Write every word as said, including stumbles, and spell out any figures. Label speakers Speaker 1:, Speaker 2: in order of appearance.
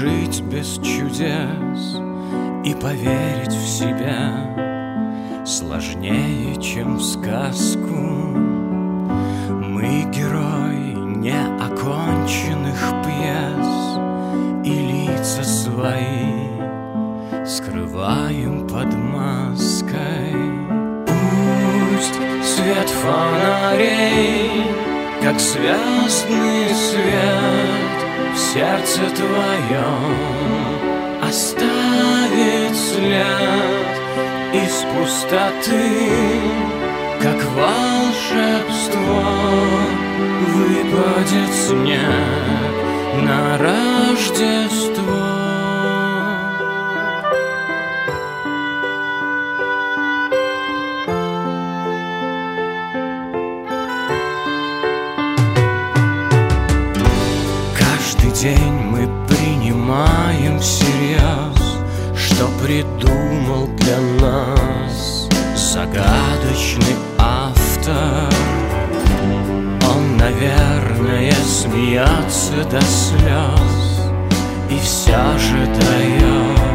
Speaker 1: жить без чудес и поверить в себя сложнее, чем в сказку. Мы герои неоконченных пьес, и лица свои скрываем под маской. Пусть свет фонарей, как звездный свет, в сердце твоем оставит след из пустоты, как волшебство выпадет снег на Рождество. Каждый день мы принимаем всерьез, что придумал для нас загадочный автор. Он, наверное, смеется до слез и все же дает